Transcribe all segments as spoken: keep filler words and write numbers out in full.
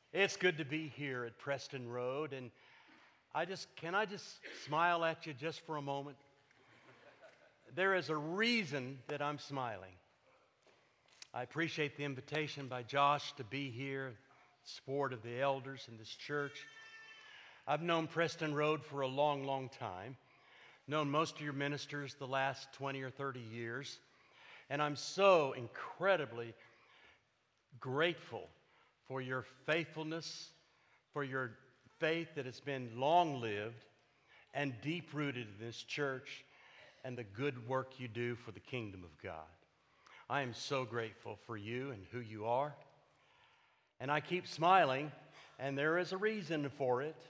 It's good to be here at Preston Road, and I just can I just smile at you just for a moment? There is a reason that I'm smiling. I appreciate the invitation by Josh to be here, support of the elders in this church. I've known Preston Road for a long, long time, known most of your ministers the last twenty or thirty years, and I'm so incredibly grateful for your faithfulness, for your faith that has been long-lived and deep-rooted in this church, and the good work you do for the kingdom of God. I am so grateful for you and who you are. And I keep smiling, and there is a reason for it.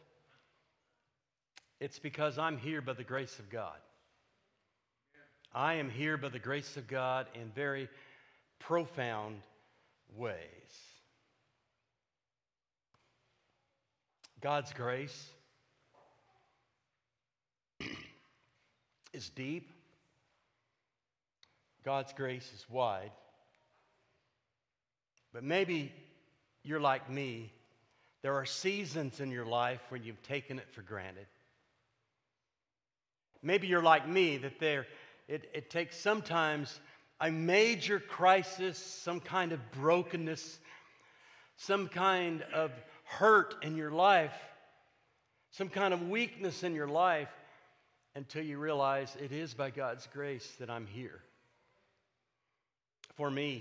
It's because I'm here by the grace of God. I am here by the grace of God in very profound ways. God's grace is deep. God's grace is wide. But maybe you're like me. There are seasons in your life when you've taken it for granted. Maybe you're like me, that there it, it takes sometimes a major crisis, some kind of brokenness, some kind of hurt in your life, some kind of weakness in your life, until you realize it is by God's grace that I'm here. For me,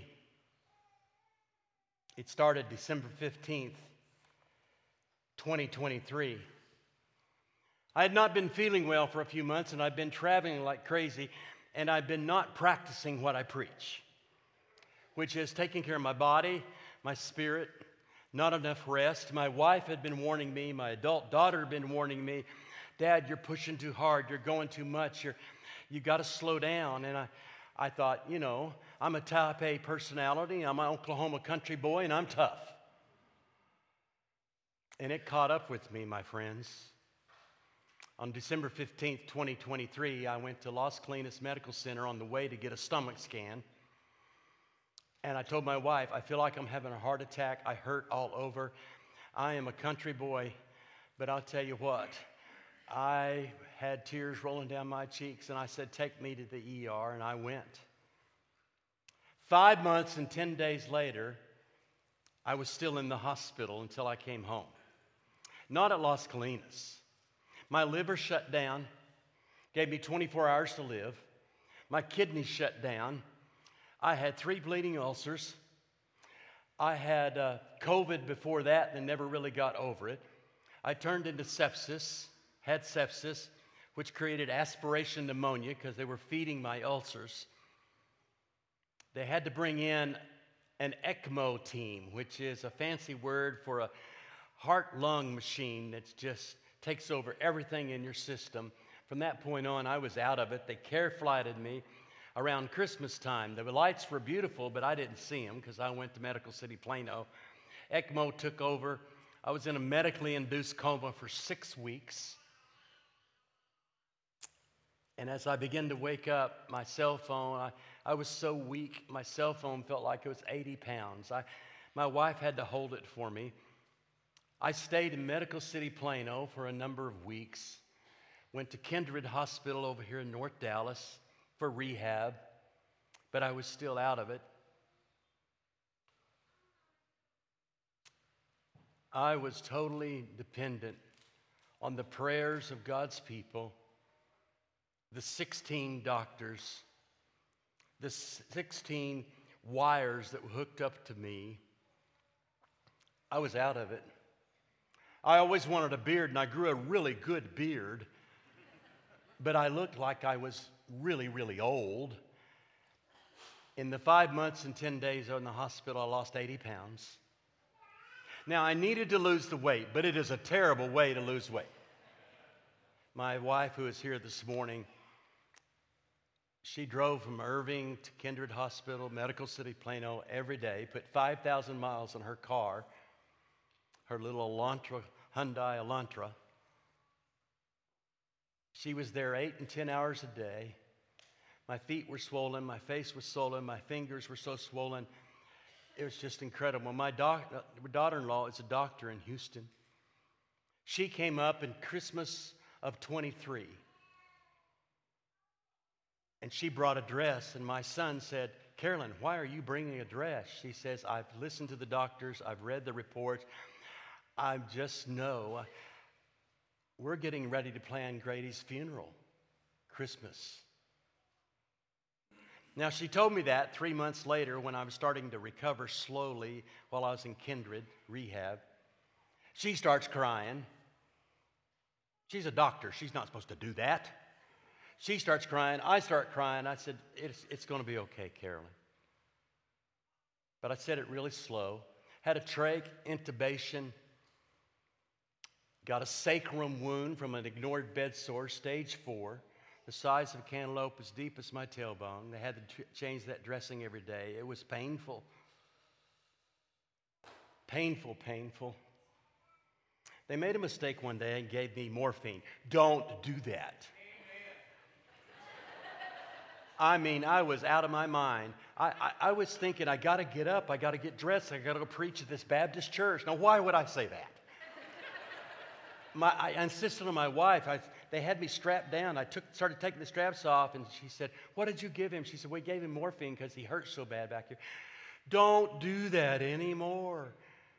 it started December fifteenth, twenty twenty-three. I had not been feeling well for a few months, and I've been traveling like crazy, and I've been not practicing what I preach, which is taking care of my body, my spirit, not enough rest. My wife had been warning me, my adult daughter had been warning me, Dad, you're pushing too hard, you're going too much, you're, you got to slow down. And I, I thought, you know, I'm a type A personality, I'm an Oklahoma country boy, and I'm tough. And it caught up with me, my friends. On December fifteenth, twenty twenty-three, I went to Las Colinas Medical Center on the way to get a stomach scan. And I told my wife, I feel like I'm having a heart attack. I hurt all over. I am a country boy, but I'll tell you what, I had tears rolling down my cheeks, and I said, take me to the E R, and I went. Five months and ten days later, I was still in the hospital until I came home. Not at Las Colinas. My liver shut down, gave me twenty-four hours to live. My kidneys shut down. I had three bleeding ulcers. I had uh, COVID before that and never really got over it. I turned into sepsis, had sepsis, which created aspiration pneumonia because they were feeding my ulcers. They had to bring in an ECMO team, which is a fancy word for a heart-lung machine that just takes over everything in your system. From that point on, I was out of it. They care flighted me around Christmas time. The lights were beautiful, but I didn't see them because I went to Medical City, Plano. ECMO took over. I was in a medically induced coma for six weeks. And as I began to wake up, my cell phone, I, I was so weak, my cell phone felt like it was eighty pounds. I, my wife had to hold it for me. I stayed in Medical City, Plano for a number of weeks. Went to Kindred Hospital over here in North Dallas for rehab, but I was still out of it. I was totally dependent on the prayers of God's people, the sixteen doctors, the sixteen wires that were hooked up to me. I was out of it. I always wanted a beard, and I grew a really good beard, but I looked like I was really, really old. In the five months and ten days I was in the hospital, I lost eighty pounds. Now, I needed to lose the weight, but it is a terrible way to lose weight. My wife, who is here this morning, she drove from Irving to Kindred Hospital, Medical City, Plano, every day, put five thousand miles in her car, her little Elantra, Hyundai Elantra. She was there eight and ten hours a day. My feet were swollen, my face was swollen, my fingers were so swollen. it was just incredible. My doc, daughter-in-law is a doctor in Houston. She came up in Christmas of twenty-three. And she brought a dress, and my son said, Carolyn, why are you bringing a dress? She says, I've listened to the doctors, I've read the reports, I just know we're getting ready to plan Grady's funeral, Christmas. Now, she told me that three months later when I was starting to recover slowly while I was in Kindred rehab. She starts crying. She's a doctor. She's not supposed to do that. She starts crying. I start crying. I said, it's, it's going to be okay, Carolyn. But I said it really slow. Had a trach intubation. Got a sacrum wound from an ignored bed sore, stage four. The size of a cantaloupe, as deep as my tailbone. They had to t- change that dressing every day. It was painful. Painful, painful. They made a mistake one day and gave me morphine. Don't do that. I mean, I was out of my mind. I, I, I was thinking, I got to get up. I got to get dressed. I got to go preach at this Baptist church. Now, why would I say that? My, I insisted on my wife. I, they had me strapped down. I took, started taking the straps off, and she said, what did you give him? She said, we gave him morphine because he hurt so bad back here. Don't do that anymore.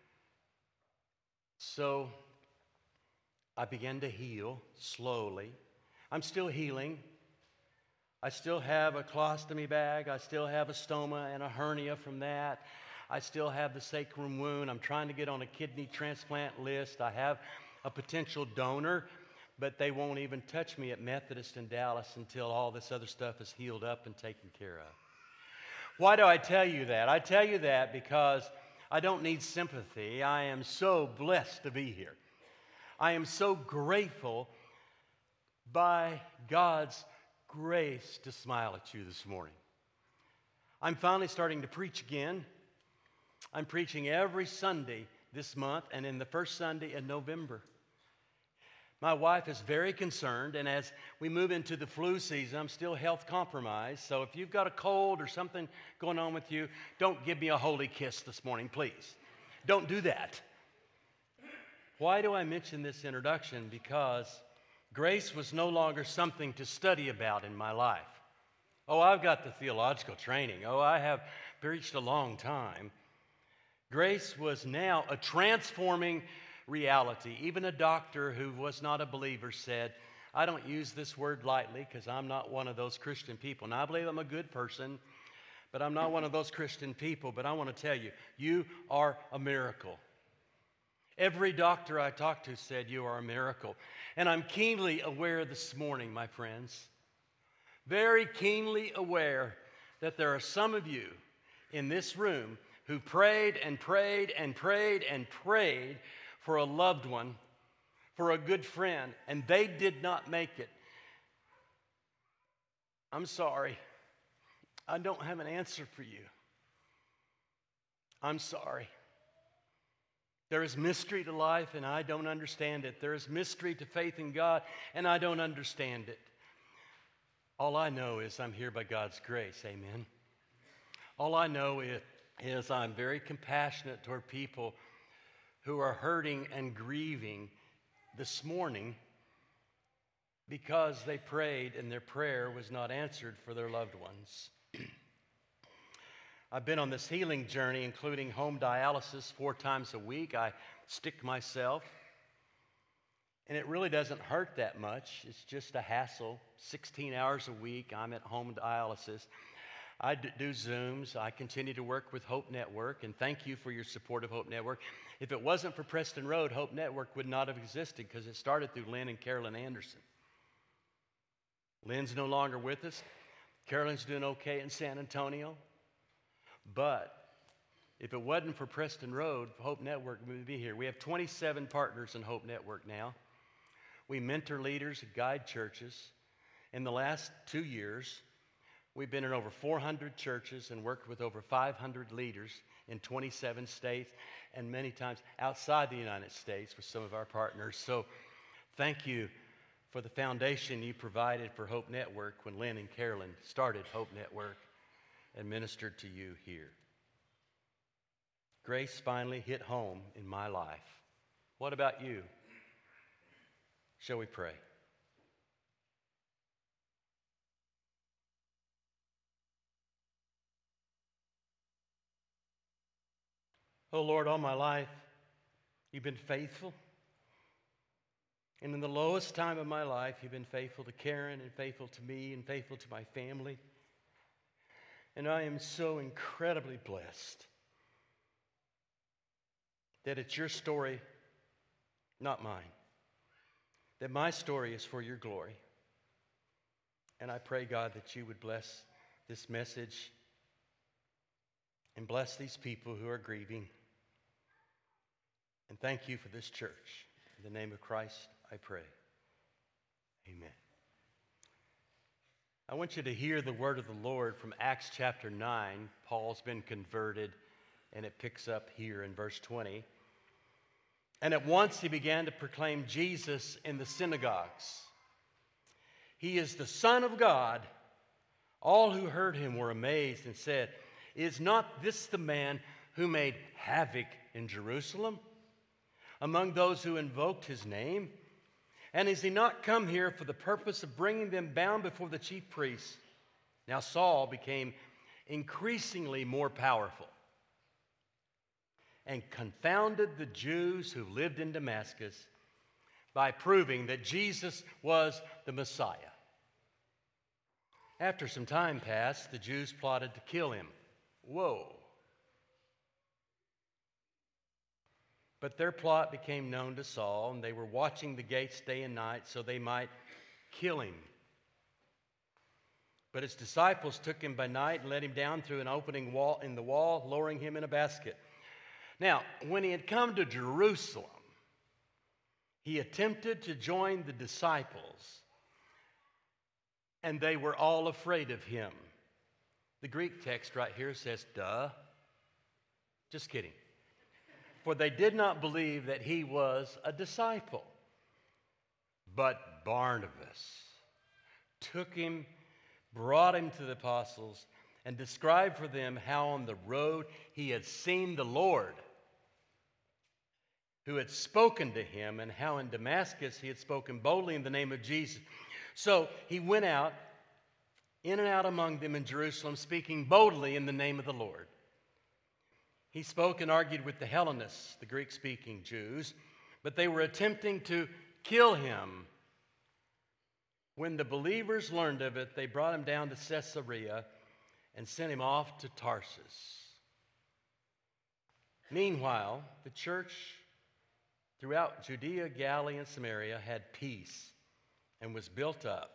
So I began to heal slowly. I'm still healing. I still have a colostomy bag. I still have a stoma and a hernia from that. I still have the sacrum wound. I'm trying to get on a kidney transplant list. I have a potential donor, but they won't even touch me at Methodist in Dallas until all this other stuff is healed up and taken care of. Why do I tell you that? I tell you that because I don't need sympathy. I am so blessed to be here. I am so grateful by God's grace to smile at you this morning. I'm finally starting to preach again. I'm preaching every Sunday this month and in the first Sunday in November. My wife is very concerned, and as we move into the flu season, I'm still health compromised. So if you've got a cold or something going on with you, don't give me a holy kiss this morning, please. Don't do that. Why do I mention this introduction? Because grace was no longer something to study about in my life. Oh, I've got the theological training. Oh, I have preached a long time. Grace was now a transforming reality. Even a doctor who was not a believer said, I don't use this word lightly because I'm not one of those Christian people. Now, I believe I'm a good person, but I'm not one of those Christian people. But I want to tell you, you are a miracle. Every doctor I talked to said you are a miracle. And I'm keenly aware this morning, my friends, very keenly aware that there are some of you in this room who prayed and prayed and prayed and prayed for a loved one, for a good friend, and they did not make it. I'm sorry. I don't have an answer for you. I'm sorry. There is mystery to life, and I don't understand it. There is mystery to faith in God, and I don't understand it. All I know is I'm here by God's grace. Amen. All I know is, is I'm very compassionate toward people who are hurting and grieving this morning because they prayed and their prayer was not answered for their loved ones. I've been on this healing journey, including home dialysis four times a week. I stick myself, and it really doesn't hurt that much. It's just a hassle. sixteen hours a week, I'm at home dialysis. I do Zooms. I continue to work with Hope Network, and thank you for your support of Hope Network. If it wasn't for Preston Road, Hope Network would not have existed because it started through Lynn and Carolyn Anderson. Lynn's no longer with us. Carolyn's doing okay in San Antonio. But if it wasn't for Preston Road, Hope Network would be here. We have twenty-seven partners in Hope Network now. We mentor leaders, guide churches. In the last two years, we've been in over four hundred churches and worked with over five hundred leaders in twenty-seven states and many times outside the United States with some of our partners. So thank you for the foundation you provided for Hope Network when Lynn and Carolyn started Hope Network and ministered to you here. grace finally hit home in my life. What about you? Shall we pray? Oh Lord, all my life, you've been faithful. And in the lowest time of my life, you've been faithful to Karen and faithful to me and faithful to my family. And I am so incredibly blessed that it's your story, not mine. That my story is for your glory. And I pray, God, that you would bless this message and bless these people who are grieving. And thank you for this church. In the name of Christ, I pray. Amen. I want you to hear the word of the Lord from Acts chapter nine. Paul's been converted, and it picks up here in verse twenty. And at once he began to proclaim Jesus in the synagogues. He is the Son of God. All who heard him were amazed and said, "Is not this the man who made havoc in Jerusalem among those who invoked his name? And has he not come here for the purpose of bringing them bound before the chief priests?" Now Saul became increasingly more powerful and confounded the Jews who lived in Damascus by proving that Jesus was the Messiah. After some time passed, the Jews plotted to kill him. Whoa. But their plot became known to Saul, and they were watching the gates day and night so they might kill him. But his disciples took him by night and let him down through an opening wall in the wall, lowering him in a basket. Now, when he had come to Jerusalem, he attempted to join the disciples, and they were all afraid of him. The Greek text right here says, duh. Just kidding. For they did not believe that he was a disciple. But Barnabas took him, brought him to the apostles, and described for them how on the road he had seen the Lord, who had spoken to him, and how in Damascus he had spoken boldly in the name of Jesus. So he went out, in and out among them in Jerusalem, speaking boldly in the name of the Lord. He spoke and argued with the Hellenists, the Greek-speaking Jews, but they were attempting to kill him. When the believers learned of it, they brought him down to Caesarea and sent him off to Tarsus. Meanwhile, the church throughout Judea, Galilee, and Samaria had peace and was built up,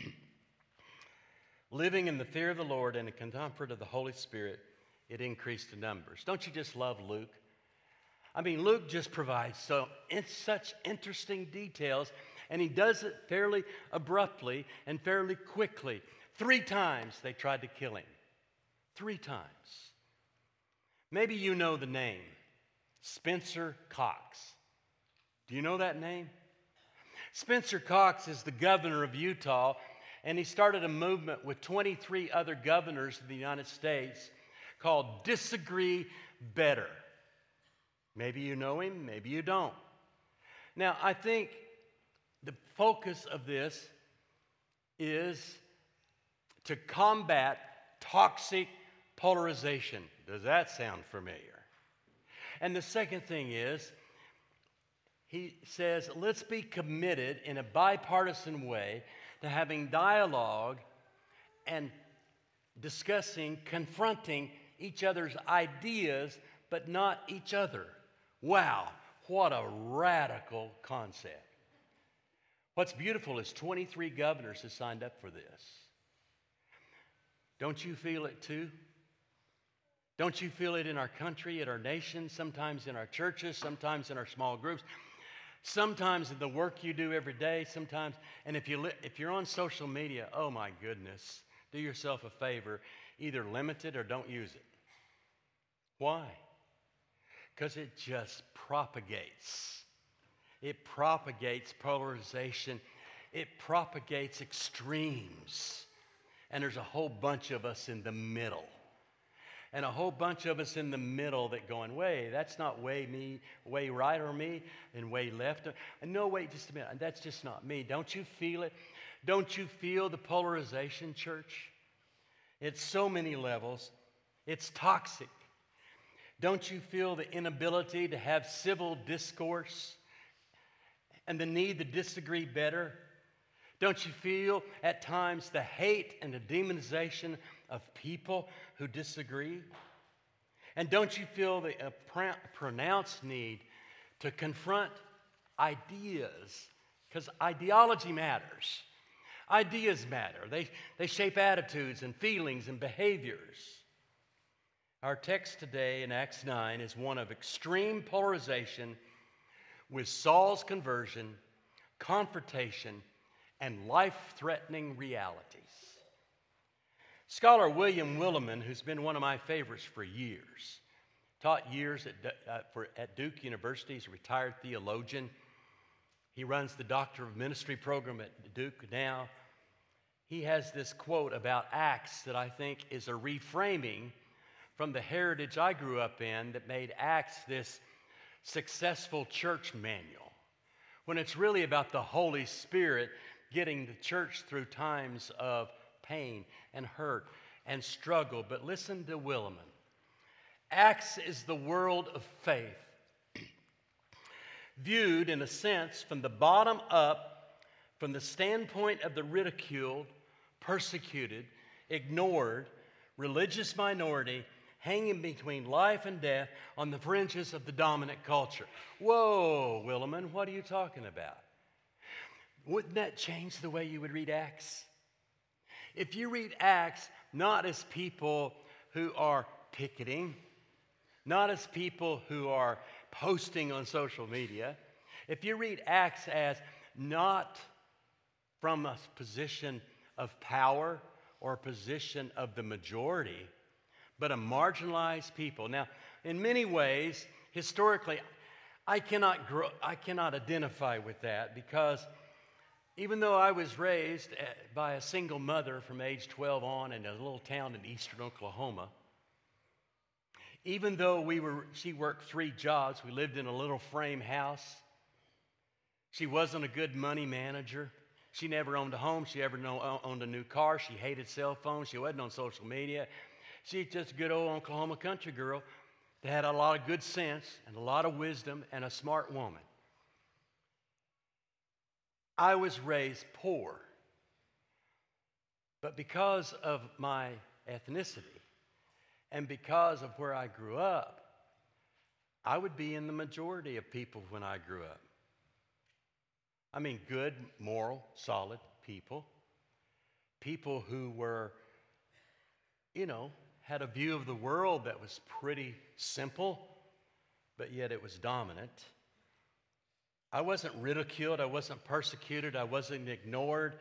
living in the fear of the Lord and in comfort of the Holy Spirit. It increased in numbers. Don't you just love Luke? I mean, Luke just provides so in such interesting details, and he does it fairly abruptly and fairly quickly. Three times they tried to kill him. Three times. Maybe you know the name, Spencer Cox. Do you know that name? Spencer Cox is the governor of Utah, and he started a movement with twenty-three other governors of the United States called Disagree Better. Maybe you know him, maybe you don't. Now, I think the focus of this is to combat toxic polarization. Does that sound familiar? And the second thing is, he says, let's be committed in a bipartisan way to having dialogue and discussing, confronting each other's ideas, but not each other. Wow, what a radical concept. What's beautiful is twenty-three governors have signed up for this. Don't you feel it too? Don't you feel it in our country, in our nation, sometimes in our churches, sometimes in our small groups, sometimes in the work you do every day, sometimes, and if, you li- if you're on social media, oh my goodness, do yourself a favor, either limit it or don't use it. Why? Because it just propagates. It propagates polarization. It propagates extremes. And there's a whole bunch of us in the middle. and a whole bunch of us in the middle that going, way, that's not way me, way right or me, and way left. No, wait just a minute. That's just not me. Don't you feel it? Don't you feel the polarization, church? It's so many levels. It's toxic. Don't you feel the inability to have civil discourse and the need to disagree better? Don't you feel at times the hate and the demonization of people who disagree? And don't you feel the uh, pr- pronounced need to confront ideas? Because ideology matters. Ideas matter. They, they shape attitudes and feelings and behaviors. Our text today in Acts nine is one of extreme polarization with Saul's conversion, confrontation, and life-threatening realities. Scholar William Willimon, who's been one of my favorites for years, taught years at, uh, for, at Duke University. He's a retired theologian. He runs the Doctor of Ministry program at Duke now. He has this quote about Acts that I think is a reframing from the heritage I grew up in that made Acts this successful church manual, when it's really about the Holy Spirit getting the church through times of pain and hurt and struggle. But listen to Willimon. Acts is the world of faith, viewed in a sense from the bottom up, from the standpoint of the ridiculed, persecuted, ignored, religious minority, hanging between life and death on the fringes of the dominant culture. Whoa, Willimon, what are you talking about? Wouldn't that change the way you would read Acts? If you read Acts not as people who are picketing, not as people who are posting on social media, if you read Acts as not from a position of power or a position of the majority, but a marginalized people. Now, in many ways, historically, I cannot grow, I cannot identify with that, because even though I was raised by a single mother from age twelve on in a little town in eastern Oklahoma, even though we were, she worked three jobs, we lived in a little frame house, she wasn't a good money manager. She never owned a home. She ever know, owned a new car. She hated cell phones. She wasn't on social media. She's just a good old Oklahoma country girl that had a lot of good sense and a lot of wisdom and a smart woman. I was raised poor, but because of my ethnicity and because of where I grew up, I would be in the majority of people when I grew up. I mean, good, moral, solid people. People who were, you know, had a view of the world that was pretty simple, but yet it was dominant. I wasn't ridiculed. I wasn't persecuted. I wasn't ignored.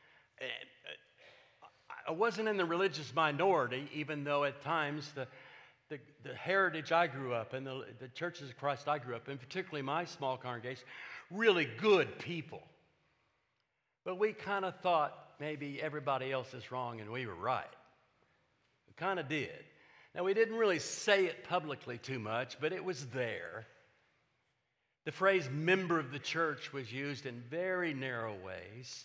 I wasn't in the religious minority, even though at times the, the, the heritage I grew up in, the, the churches of Christ I grew up in, particularly my small congregation, really good people. But we kind of thought maybe everybody else is wrong and we were right. We kind of did. Now, we didn't really say it publicly too much, but it was there. The phrase member of the church was used in very narrow ways.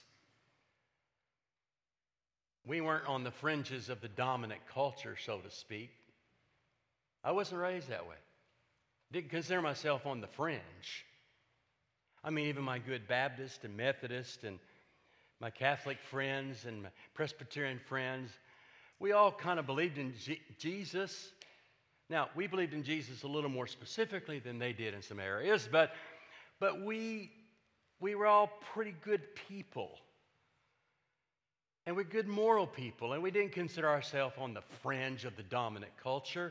We weren't on the fringes of the dominant culture, so to speak. I wasn't raised that way. Didn't consider myself on the fringe. I mean, even my good Baptist and Methodist and my Catholic friends and my Presbyterian friends, we all kind of believed in G- Jesus. Now, we believed in Jesus a little more specifically than they did in some areas, but, but we, we were all pretty good people. And we're good moral people, and we didn't consider ourselves on the fringe of the dominant culture.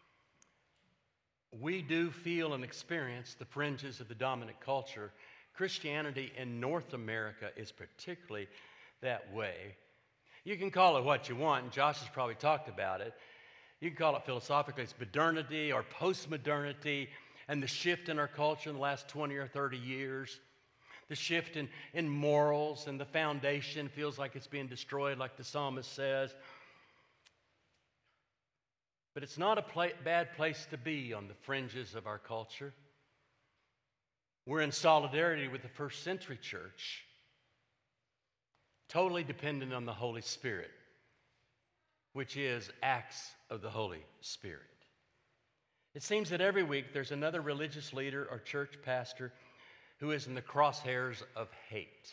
We do feel and experience the fringes of the dominant culture. Christianity in North America is particularly that way. You can call it what you want, and Josh has probably talked about it. You can call it philosophically, it's modernity or postmodernity, and the shift in our culture in the last twenty or thirty years. The shift in, in morals, and the foundation feels like it's being destroyed, like the psalmist says. But it's not a pla- bad place to be on the fringes of our culture. We're in solidarity with the first century church, totally dependent on the Holy Spirit, which is acts of the Holy Spirit. It seems that every week there's another religious leader or church pastor who is in the crosshairs of hate.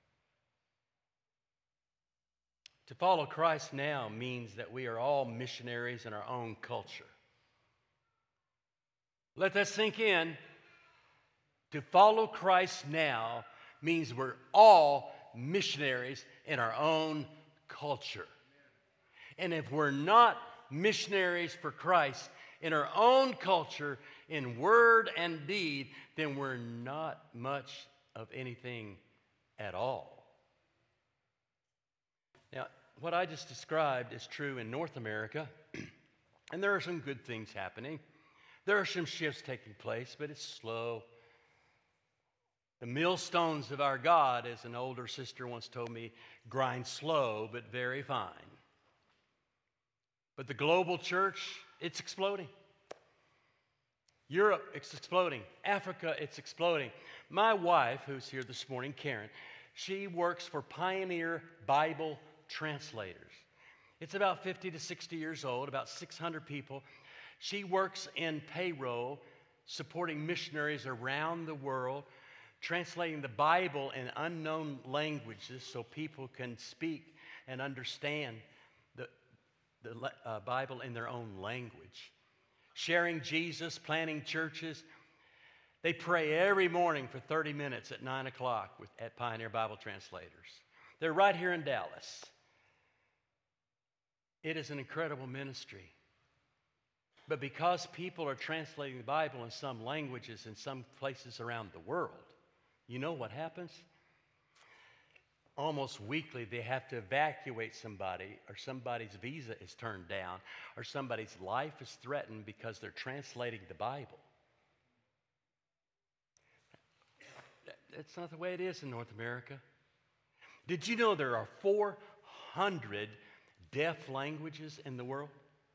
To follow Christ now means that we are all missionaries in our own culture. Let that sink in. To follow Christ now means we're all missionaries in our own culture. And if we're not missionaries for Christ in our own culture, in word and deed, then we're not much of anything at all. Now, what I just described is true in North America, and there are some good things happening. There are some shifts taking place, but it's slow. The millstones of our God, as an older sister once told me, grind slow but very fine. But the global church, it's exploding. Europe, it's exploding. Africa, it's exploding. My wife, who's here this morning, Karen, she works for Pioneer Bible Translators. It's about fifty to sixty years old, about six hundred people. She works in payroll, supporting missionaries around the world, translating the Bible in unknown languages so people can speak and understand the, the uh, Bible in their own language. Sharing Jesus, planting churches. They pray every morning for thirty minutes at nine o'clock with, at Pioneer Bible Translators. They're right here in Dallas. It is an incredible ministry. But because people are translating the Bible in some languages in some places around the world, you know what happens? Almost weekly, they have to evacuate somebody, or somebody's visa is turned down, or somebody's life is threatened because they're translating the Bible. That's not the way it is in North America. Did you know there are four hundred deaf languages in the world?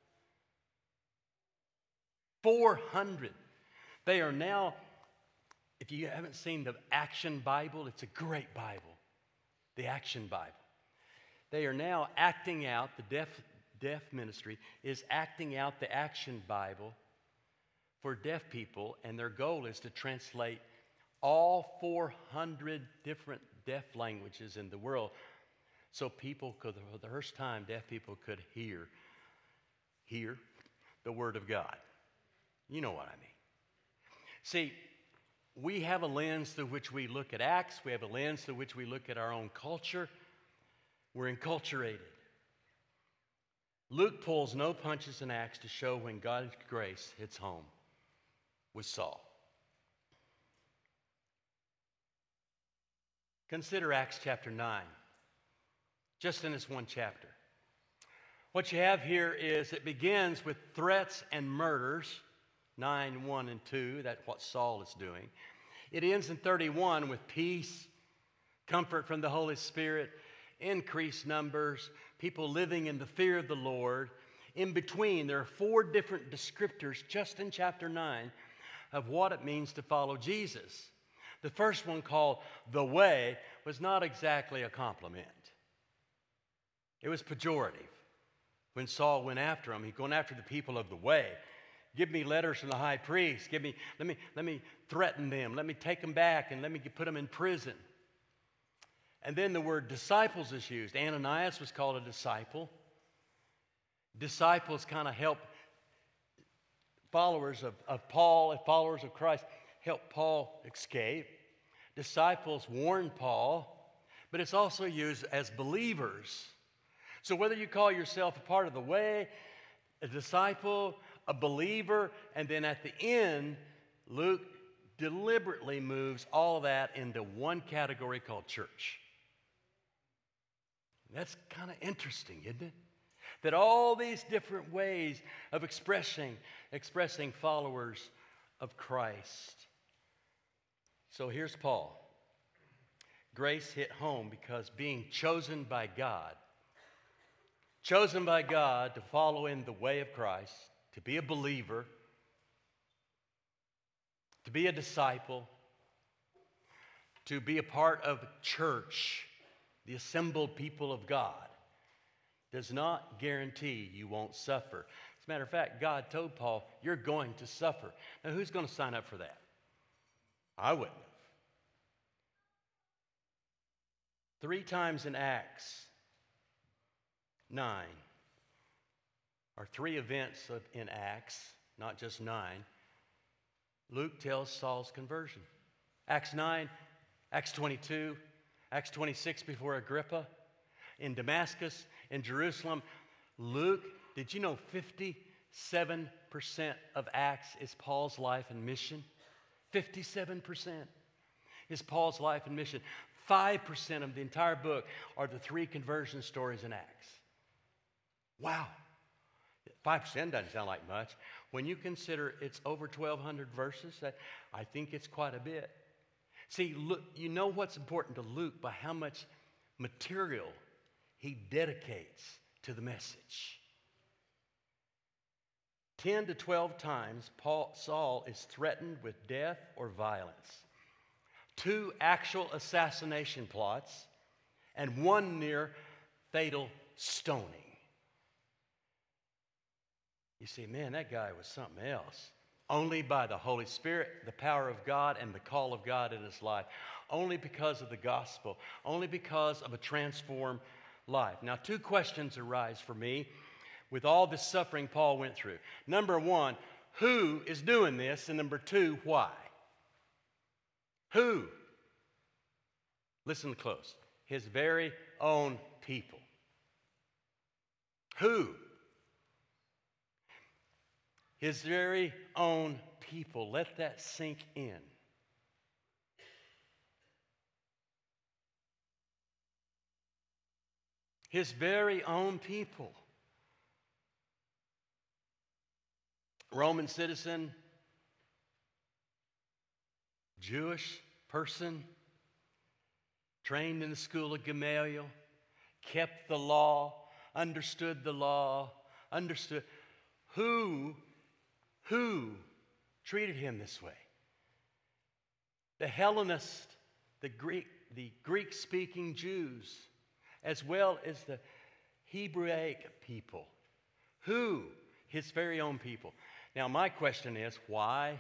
four hundred. They are now, if you haven't seen the Action Bible, it's a great Bible. The Action Bible. They are now acting out, the deaf, deaf ministry is acting out the Action Bible for deaf people, and their goal is to translate all four hundred different deaf languages in the world so people could, for the first time, deaf people could hear, hear the Word of God. You know what I mean. See, we have a lens through which we look at Acts. We have a lens through which we look at our own culture. We're enculturated. Luke pulls no punches in Acts to show when God's grace hits home with Saul. Consider Acts chapter nine, just in this one chapter. What you have here is it begins with threats and murders, nine, one, and two. That's what Saul is doing. It ends in thirty-one with peace, comfort from the Holy Spirit, increased numbers, people living in the fear of the Lord. In between, there are four different descriptors just in chapter nine of what it means to follow Jesus. The first one, called the way, was not exactly a compliment. It was pejorative. When Saul went after him, he's going after the people of the way. Give me letters from the high priest. Give me, let me, let me threaten them. Let me take them back and let me put them in prison. And then the word disciples is used. Ananias was called a disciple. Disciples kind of help followers of, of Paul and followers of Christ help Paul escape. Disciples warn Paul, but it's also used as believers. So whether you call yourself a part of the way, a disciple, a believer, and then at the end, Luke deliberately moves all of that into one category called church. That's kind of interesting, isn't it? That all these different ways of expressing, expressing followers of Christ. So here's Paul. Grace hit home because being chosen by God chosen by God to follow in the way of Christ, to be a believer, to be a disciple, to be a part of church, the assembled people of God, does not guarantee you won't suffer. As a matter of fact, God told Paul, you're going to suffer. Now, who's going to sign up for that? I wouldn't have. Three times in Acts nine, or three events of, in Acts, not just nine, Luke tells Saul's conversion. Acts nine, Acts twenty-two, Acts twenty-six before Agrippa, in Damascus, in Jerusalem. Luke, did you know fifty-seven percent of Acts is Paul's life and mission? fifty-seven percent is Paul's life and mission. five percent of the entire book are the three conversion stories in Acts. Wow. five percent doesn't sound like much. When you consider it's over twelve hundred verses, I think it's quite a bit. See, look, you know what's important to Luke by how much material he dedicates to the message. ten to twelve times, Paul, Saul is threatened with death or violence. Two actual assassination plots, and one near fatal stoning. You see, man, that guy was something else. Only by the Holy Spirit, the power of God, and the call of God in his life. Only because of the gospel. Only because of a transformed life. Now, two questions arise for me with all the suffering Paul went through. Number one, who is doing this? And number two, why? Who? Listen close. His very own people. Who? His very own people. Let that sink in. His very own people. Roman citizen, Jewish person, trained in the school of Gamaliel, kept the law, understood the law, understood who, who treated him this way. The Hellenist, the Greek, the Greek-speaking Jews, as well as the Hebraic people. Who? His very own people. Now, my question is, why?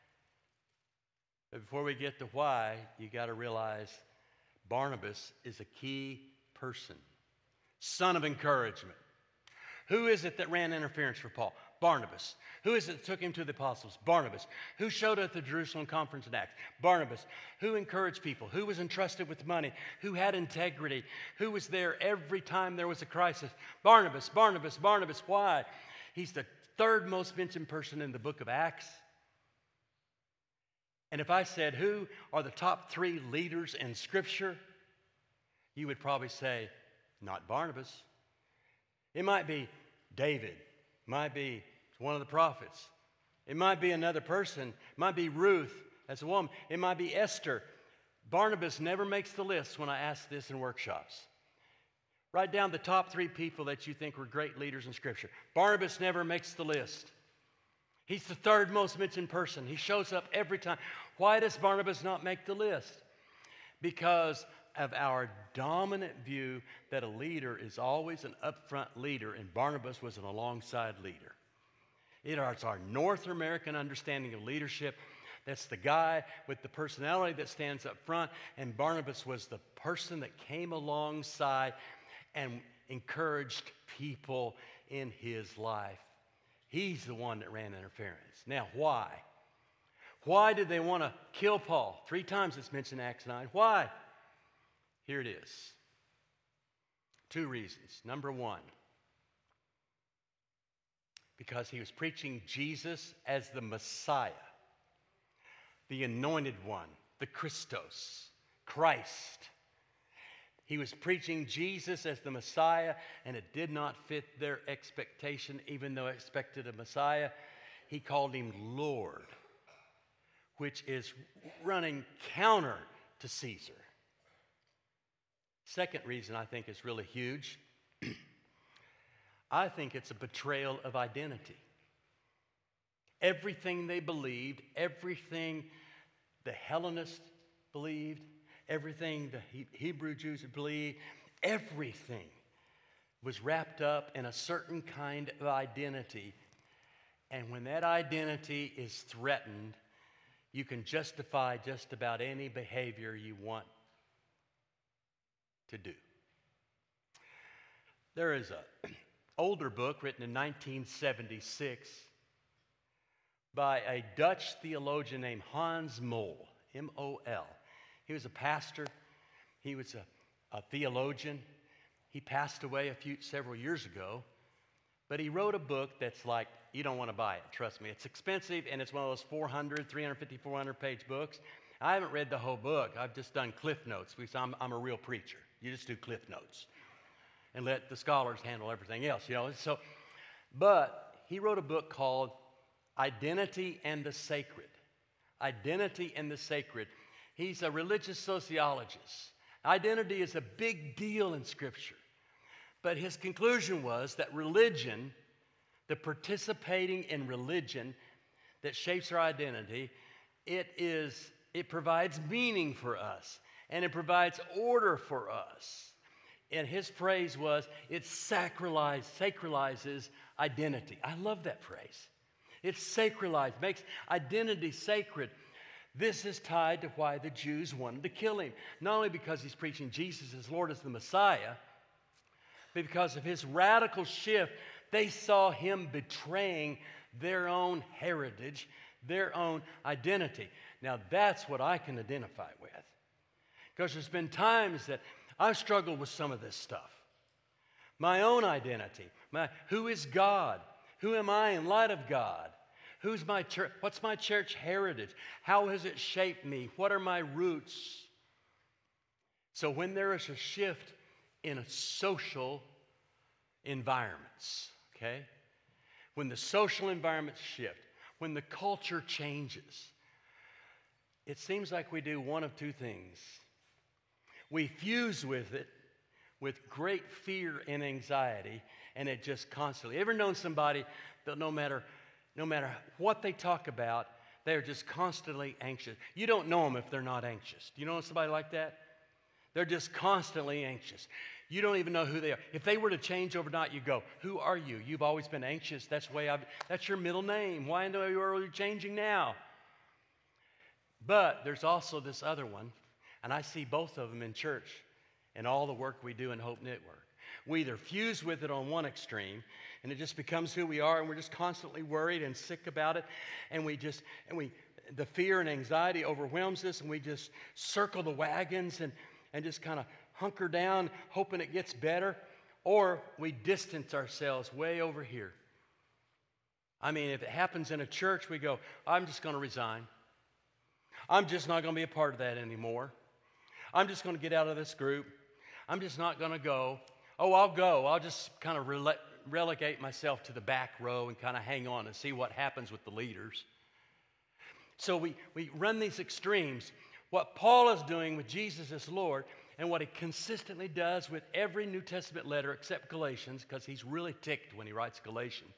But before we get to why, you got to realize Barnabas is a key person. Son of encouragement. Who is it that ran interference for Paul? Barnabas. Who is it that took him to the apostles? Barnabas. Who showed up at the Jerusalem conference in Acts? Barnabas. Who encouraged people? Who was entrusted with money? Who had integrity? Who was there every time there was a crisis? Barnabas, Barnabas, Barnabas. Why? He's the third most mentioned person in the book of Acts. And if I said, who are the top three leaders in Scripture? You would probably say, not Barnabas. It might be David. It might be one of the prophets. It might be another person. It might be Ruth as a woman. It might be Esther. Barnabas never makes the list when I ask this in workshops. Write down the top three people that you think were great leaders in Scripture. Barnabas never makes the list. He's the third most mentioned person. He shows up every time. Why does Barnabas not make the list? Because of our dominant view that a leader is always an upfront leader, and Barnabas was an alongside leader. It's our North American understanding of leadership. That's the guy with the personality that stands up front, and Barnabas was the person that came alongside and encouraged people in his life. He's the one that ran interference. Now, why? Why did they want to kill Paul? Three times it's mentioned in Acts nine. Why? Here it is. Two reasons. Number one, because he was preaching Jesus as the Messiah, the anointed one, the Christos, Christ. He was preaching Jesus as the Messiah, and it did not fit their expectation, even though they expected a Messiah. He called him Lord, which is running counter to Caesar. Second reason I think is really huge. I think it's a betrayal of identity. Everything they believed, everything the Hellenists believed, everything the He- Hebrew Jews believed, everything was wrapped up in a certain kind of identity. And when that identity is threatened, you can justify just about any behavior you want to do. There is an older book written in nineteen seventy-six by a Dutch theologian named Hans Mol, M O L. He was a pastor. He was a, a theologian. He passed away a few several years ago, but he wrote a book that's like, you don't want to buy it, trust me. It's expensive, and it's one of those four hundred, three fifty, four hundred page books. I haven't read the whole book. I've just done cliff notes because I'm, I'm a real preacher. You just do cliff notes and let the scholars handle everything else, you know. So, but he wrote a book called Identity and the Sacred. Identity and the Sacred. He's a religious sociologist. Identity is a big deal in Scripture. But his conclusion was that religion, the participating in religion that shapes our identity, it is, it provides meaning for us, and it provides order for us. And his phrase was, it sacralize, sacralizes identity. I love that phrase. It sacralized, makes identity sacred. This is tied to why the Jews wanted to kill him. Not only because he's preaching Jesus as Lord, as the Messiah, but because of his radical shift. They saw him betraying their own heritage, their own identity. Now, that's what I can identify with. Because there's been times that I've struggled with some of this stuff. My own identity. My, who is God? Who am I in light of God? Who's my church? What's my church heritage? How has it shaped me? What are my roots? So when there is a shift in a social environments, okay? When the social environments shift, when the culture changes, it seems like we do one of two things. We fuse with it with great fear and anxiety, and it just constantly. Ever known somebody that no matter no matter what they talk about, they're just constantly anxious? You don't know them if they're not anxious. Do you know somebody like that? They're just constantly anxious. You don't even know who they are. If they were to change overnight, you go, who are you? You've always been anxious. That's the way I've, that's your middle name. Why in the world are you changing now? But there's also this other one, and I see both of them in church and all the work we do in Hope Network. We either fuse with it on one extreme, and it just becomes who we are, and we're just constantly worried and sick about it, and we just, and we, the fear and anxiety overwhelms us, and we just circle the wagons and, and just kind of hunker down, hoping it gets better, or we distance ourselves way over here. I mean, if it happens in a church, we go, I'm just going to resign. I'm just not going to be a part of that anymore. I'm just going to get out of this group. I'm just not going to go. Oh, I'll go. I'll just kind of rele- relegate myself to the back row and kind of hang on and see what happens with the leaders. So we, we run these extremes. What Paul is doing with Jesus as Lord, and what he consistently does with every New Testament letter except Galatians, because he's really ticked when he writes Galatians,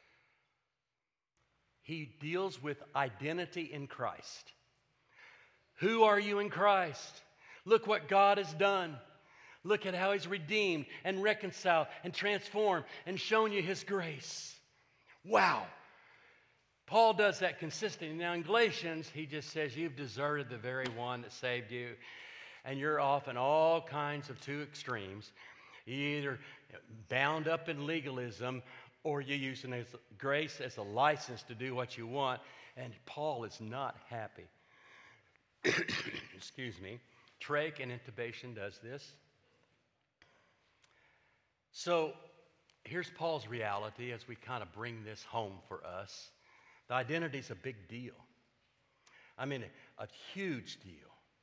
he deals with identity in Christ. Who are you in Christ? Look what God has done. Look at how he's redeemed and reconciled and transformed and shown you his grace. Wow. Paul does that consistently. Now in Galatians, he just says, you've deserted the very one that saved you. And you're off in all kinds of two extremes. You're either bound up in legalism, or you're using his grace as a license to do what you want. And Paul is not happy. Excuse me. Trach and intubation does this. So here's Paul's reality as we kind of bring this home for us. The identity is a big deal. I mean, a, a huge deal.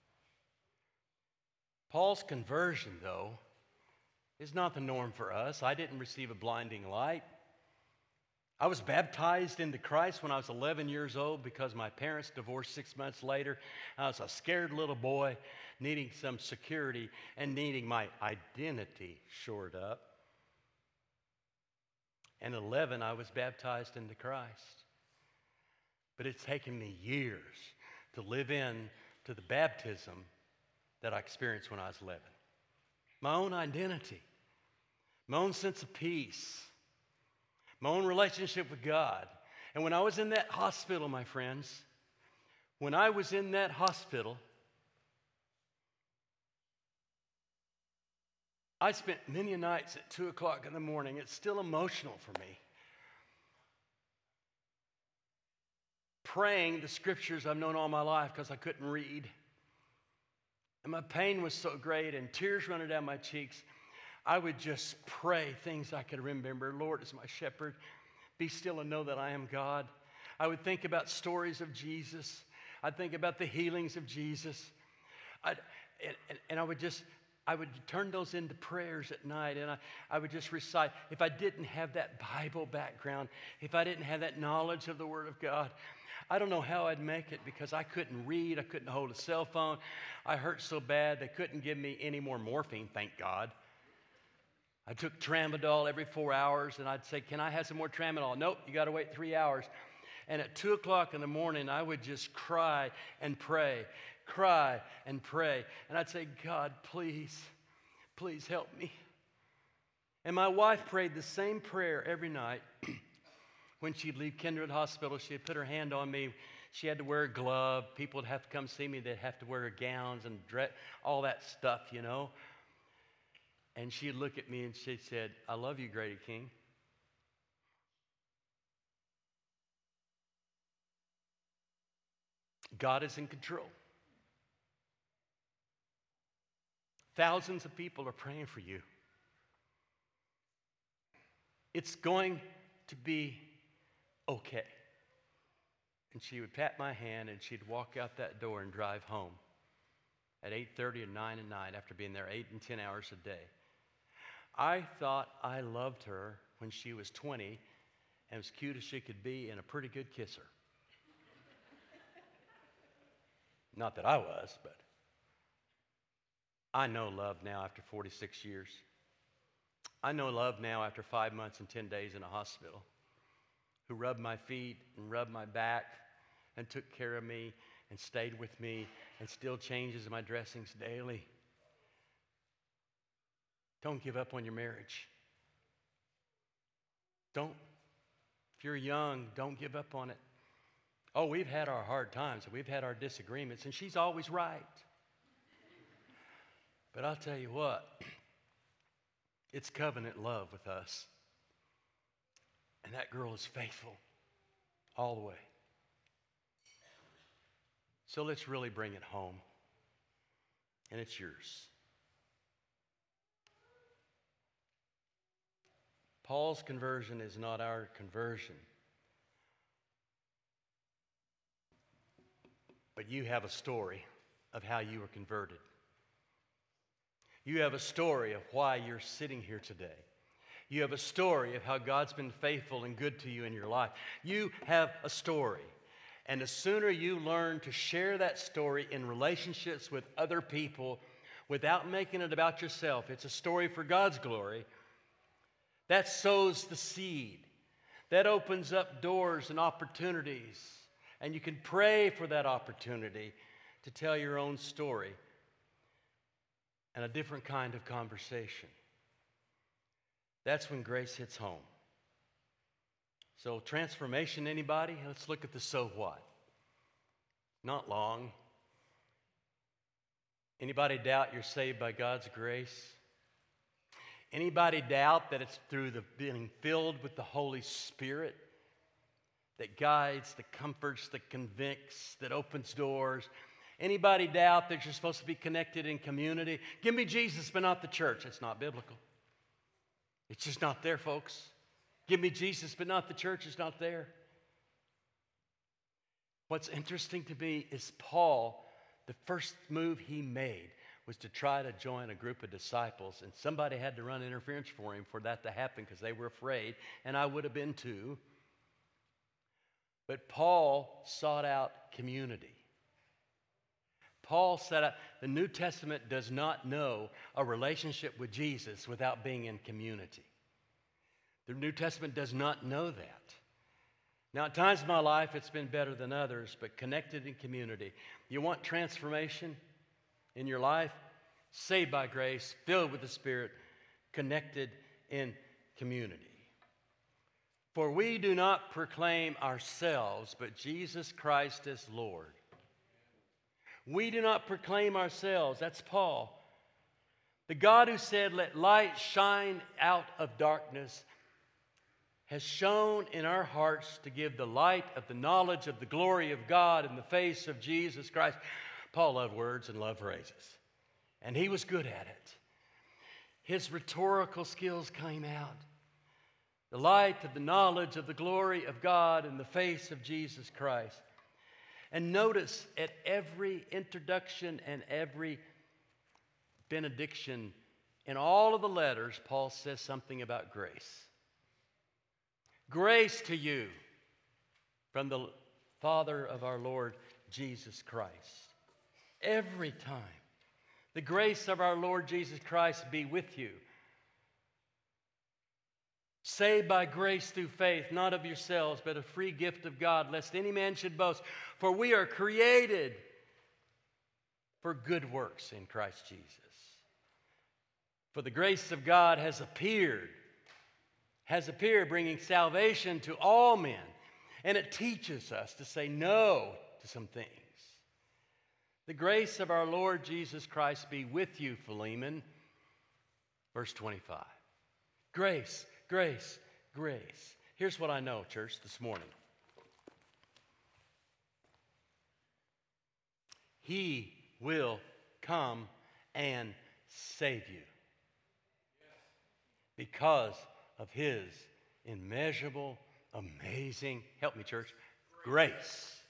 Paul's conversion, though, is not the norm for us. I didn't receive a blinding light. I was baptized into Christ when I was eleven years old because my parents divorced six months later. I was a scared little boy needing some security and needing my identity shored up. and eleven, I was baptized into Christ. But it's taken me years to live in to the baptism that I experienced when I was eleven. My own identity, my own sense of peace, my own relationship with God. And when I was in that hospital, my friends, when I was in that hospital, I spent many nights at two o'clock in the morning. It's still emotional for me, praying the scriptures I've known all my life because I couldn't read. And my pain was so great and tears running down my cheeks. I would just pray things I could remember. Lord is my shepherd. Be still and know that I am God. I would think about stories of Jesus. I'd think about the healings of Jesus. I'd, and, and, and I would just, I would turn those into prayers at night. And I, I would just recite. If I didn't have that Bible background, if I didn't have that knowledge of the Word of God, I don't know how I'd make it because I couldn't read. I couldn't hold a cell phone. I hurt so bad they couldn't give me any more morphine, thank God. I took Tramadol every four hours, and I'd say, can I have some more Tramadol? Nope, you got to wait three hours. And at two o'clock in the morning, I would just cry and pray, cry and pray. And I'd say, God, please, please help me. And my wife prayed the same prayer every night. When she'd leave Kindred Hospital, she'd put her hand on me. She had to wear a glove. People would have to come see me. They'd have to wear gowns and dress, all that stuff, you know. And she'd look at me and she said, I love you, Grady King. God is in control. Thousands of people are praying for you. It's going to be okay. And she would pat my hand and she'd walk out that door and drive home at eight thirty and nine at night after being there eight and ten hours a day. I thought I loved her when she was twenty and as cute as she could be and a pretty good kisser. Not that I was, but I know love now after forty-six years. I know love now after five months and ten days in a hospital, who rubbed my feet and rubbed my back and took care of me and stayed with me and still changes my dressings daily. Don't give up on your marriage. Don't. If you're young, don't give up on it. Oh, we've had our hard times. We've had our disagreements, and she's always right. But I'll tell you what, it's covenant love with us. And that girl is faithful all the way. So let's really bring it home. And it's yours. Paul's conversion is not our conversion. But you have a story of how you were converted. You have a story of why you're sitting here today. You have a story of how God's been faithful and good to you in your life. You have a story. And the sooner you learn to share that story in relationships with other people without making it about yourself, it's a story for God's glory, that sows the seed. That opens up doors and opportunities. And you can pray for that opportunity to tell your own story and a different kind of conversation. That's when grace hits home. So transformation, anybody? Let's look at the so what. Not long. Anybody doubt you're saved by God's grace? Anybody doubt that it's through the being filled with the Holy Spirit that guides, that comforts, that convicts, that opens doors? Anybody doubt that you're supposed to be connected in community? Give me Jesus, but not the church. It's not biblical. It's just not there, folks. Give me Jesus, but not the church. It's not there. What's interesting to me is Paul, the first move he made was to try to join a group of disciples, and somebody had to run interference for him for that to happen because they were afraid, and I would have been too. But Paul sought out community. Paul said the New Testament does not know a relationship with Jesus without being in community. The New Testament does not know that. Now, at times in my life, it's been better than others, but connected in community. You want transformation in your life? Saved by grace, filled with the Spirit, connected in community. For we do not proclaim ourselves, but Jesus Christ as Lord. We do not proclaim ourselves. That's Paul. The God who said, "Let light shine out of darkness," has shone in our hearts to give the light of the knowledge of the glory of God in the face of Jesus Christ. Paul loved words and loved phrases, and he was good at it. His rhetorical skills came out. The light of the knowledge of the glory of God in the face of Jesus Christ. And notice at every introduction and every benediction, in all of the letters, Paul says something about grace. Grace to you from the Father of our Lord Jesus Christ. Every time. The grace of our Lord Jesus Christ be with you. Saved by grace through faith, not of yourselves, but a free gift of God, lest any man should boast. For we are created for good works in Christ Jesus. For the grace of God has appeared, has appeared, bringing salvation to all men. And it teaches us to say no to some things. The grace of our Lord Jesus Christ be with you, Philemon. Verse twenty-five. Grace, grace, grace. Here's what I know, church, this morning. He will come and save you because of His immeasurable, amazing, help me, church, grace.